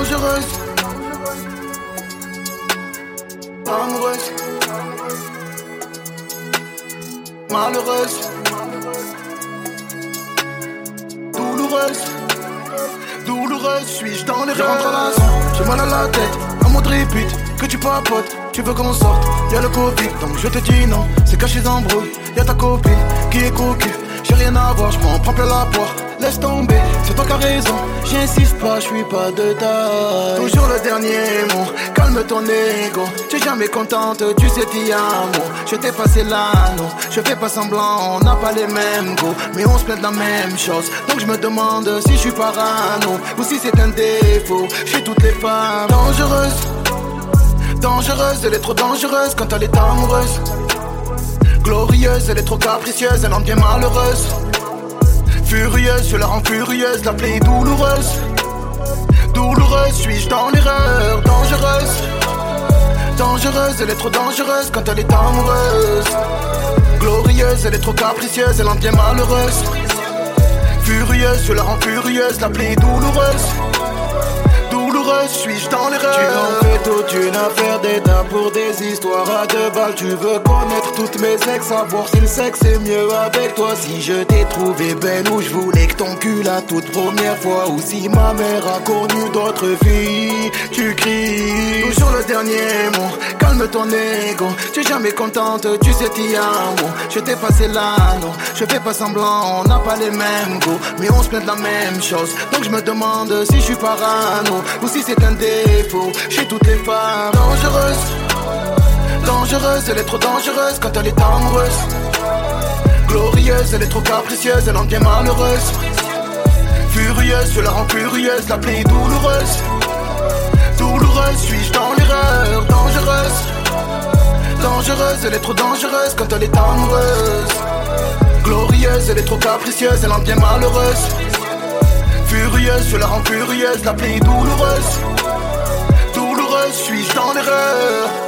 dangereuse, amoureuse, malheureuse, douloureuse, douloureuse, suis-je dans les rêves? Je rentre à la maison, j'ai mal à la tête, un mot de répète, que tu papotes, tu veux qu'on sorte, y'a le Covid, donc je te dis non, c'est caché dans le bruit, y'a ta copine qui est coquille, j'ai rien à voir, je m'en prends plein la poire, laisse tomber, c'est toi qui as raison, j'insiste pas, je suis pas de taille. Toujours le dernier mot, calme ton ego, tu es jamais contente, tu sais t'y amour, je t'ai passé l'anneau, je fais pas semblant, on n'a pas les mêmes goûts, mais on se plaint de la même chose, donc je me demande si je suis parano, ou si c'est un défaut, chez toutes les femmes dangereuses. Dangereuse, elle est trop dangereuse quand elle est amoureuse. Glorieuse, elle est trop capricieuse, elle en devient malheureuse. Furieuse, je la rends furieuse, la plaie est douloureuse. Douloureuse, suis-je dans l'erreur? Dangereuse, dangereuse, elle est trop dangereuse quand elle est amoureuse. Glorieuse, elle est trop capricieuse, elle en devient malheureuse. Furieuse, je la rends furieuse, la plaie est douloureuse. Douloureuse, suis-je dans l'erreur? Tu en fais toute une affaire d'état pour des histoires à deux balles. Tu veux connaître toutes mes ex, savoir si le sexe est mieux avec toi. Si je t'ai trouvé belle ou je voulais que ton cul la toute première fois, ou si ma mère a connu d'autres filles, tu cries. Toujours le dernier mot, calme ton ego, tu es jamais contente, tu sais t'y amour. Je t'ai passé l'anneau, je fais pas semblant, on n'a pas les mêmes goûts, mais on se plaint de la même chose, donc je me demande si je suis parano, ou si c'est un défaut, chez toutes les femmes dangereuses. Dangereuse, elle est trop dangereuse quand elle est amoureuse. Glorieuse, elle est trop capricieuse, elle en devient malheureuse. Furieuse, je la rends furieuse, la plaie est douloureuse. Douloureuse, suis-je dans l'erreur? Dangereuse, dangereuse, elle est trop dangereuse quand elle est amoureuse. Glorieuse, elle est trop capricieuse, elle en devient malheureuse. Furieuse, je la rends furieuse, la plaie est douloureuse. Douloureuse, suis-je dans l'erreur?